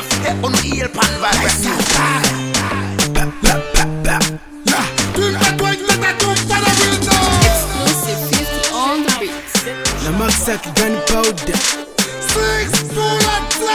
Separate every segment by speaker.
Speaker 1: step on the heel pan vibe.
Speaker 2: Exclusive 50 on the beat.
Speaker 3: Na Maxac gunpowder.
Speaker 1: 6 to the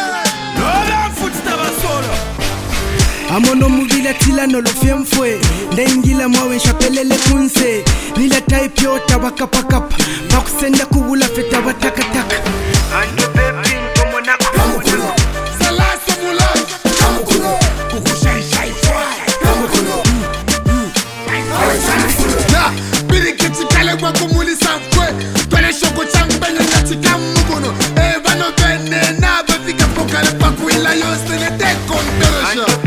Speaker 3: Amono muvila tila no lofemfwe ndaingila mwawe nshapelele kunse nila type yota wakapakapa bakusenda kubula feta watakataka
Speaker 1: ando baby ntomo na kamukulo salasa mula kamukulo kukushai kamukulo na birikiti kale kwa kumuli sankwe twele shoko chambenya ngati kamukuno bano bene na bafika pokale pakuila yose ne te kontorosho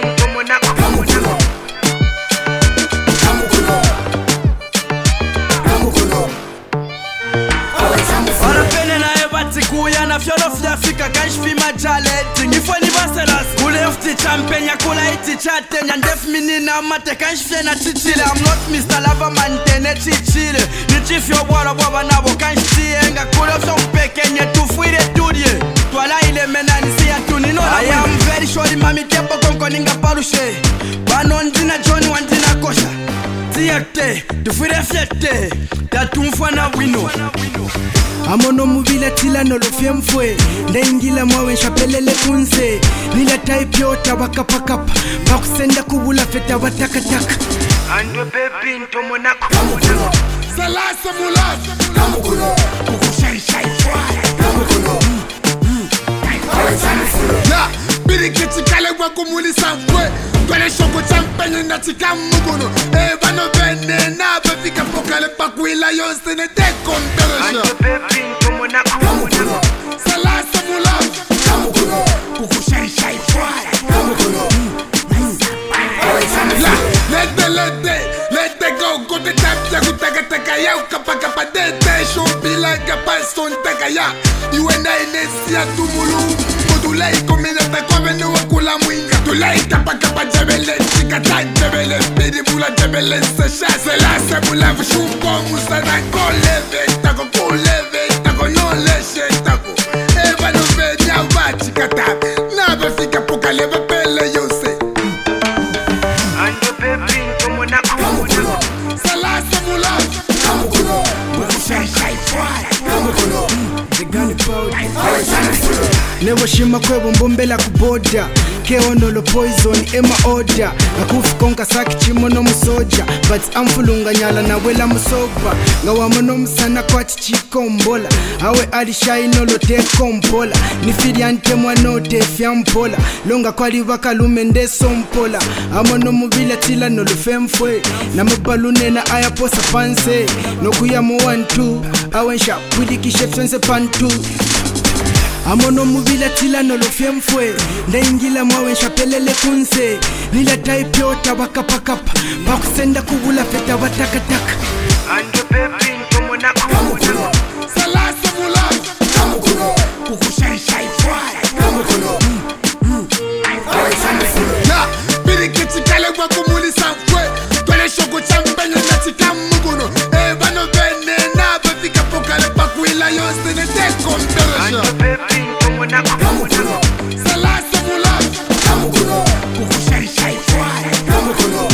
Speaker 4: na fyolo fyafika kanshfima jaleti ngifweni baselas kule ufti champenya kula iti chatenya ndef minina mate kanshfye na chichile I'm not Mr. Loverman tene chichile nichifyo bwala bwaba nabo kanshtienga kule ufyo mpekenye tufuire tudye twala ile menani siya tuninona I am very sure mami tepo konko ninga palushe bano ndina Johnny wandina kosha tiyakte tufuire fyete tatumfwa na wino
Speaker 3: Amono muvila tila no lofemfwe ndaingila mwawe nshapelele kunse nila type yota wakapakapa bakusenda kubula feta watakataka
Speaker 1: ando baby ntomo na kamukulo salasa mula kamukulo kukushai kamukulo ya birikiti kale kwa kumuli sankwe twele shoko champenya ngati kamukuno bano bene na bafika pokale pakuila yose ne te kontorosho kamukulo salasa mula kamukulo kukushai kamukulo let go the tap ya kutaka ya ukapaka dete shompila kapason takaya you and I nesia tumulu modulai komena takwabene wakula mwinga tulai kapaka jebele tikata jebele pidi bula jebele sesha selasa bula shumpo musana koleve tako no leshe tako eva no venya bachi kata na bafika pokale bapele yose ando baby ntomo na kamukulo salasa mula kamukulo kukushai kamukulo
Speaker 3: the gunpowder never shima kwebo mbombela kuboda keonolo poison ema order akufikonka saki chimono musoja but amfulunga nyala na wela musoba ngawamono musana kwati chikombola awe alishaino lote kompola nifiri ante mwanote fyampola longa kwali wakalume ndesompola amono muvila tila no lufemfwe na mubalune na ayaposa panse nokuya mu 1-2 awe nsha pudikishe fense pantu Amono muvila tila no lofemfwe ndaingila mwawe nshapelele kunse nila type yota wakapakapa bakusenda kubula feta watakataka
Speaker 1: ando baby ntomo na kamukulo salasa mula kamukulo kukushai kamukulo ya birikiti kale kwa kumuli sankwe twele shoko champenya ngati kamukuno bano bene na bafika pokale pakuila yose ne te kontorosho kamukulo salasa mula kamukulo kukushai kamukulo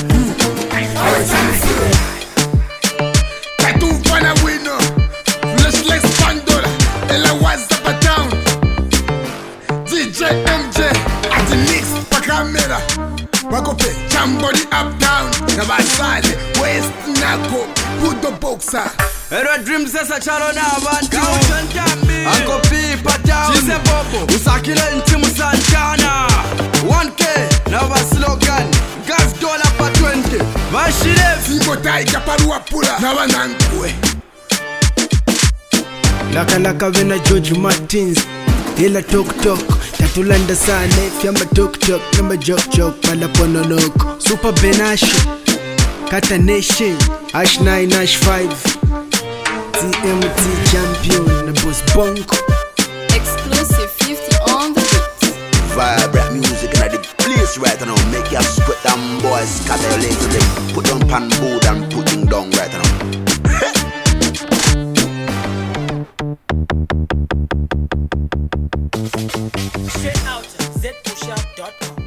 Speaker 1: tatu fana wino fleshless pandola ela wazapa down DJ MJ at the next pa camera wakope chambody up down na basale west nako put the boxer
Speaker 4: Ero dreams sasa chalo na abantu Uncle P pata Chise bobo Usakile ntimu santana 1K na wa slogan Gas dollar pa 20 Vashire
Speaker 1: Fibo taiga parua pula na wanankwe
Speaker 3: Laka vena George Martins Hila tok Tatulanda sane Fyamba tok Namba jok Pala pononoko Super Benasho Kata Nation Ash 9 Ash 5 TMT champion na boss bonko.
Speaker 2: Exclusive 50 on the beat.
Speaker 5: Vibrate music in the place right now. Make you sweat them boys, scatter your legs to them. Put on pan board and putting down right now.
Speaker 6: Shop.com.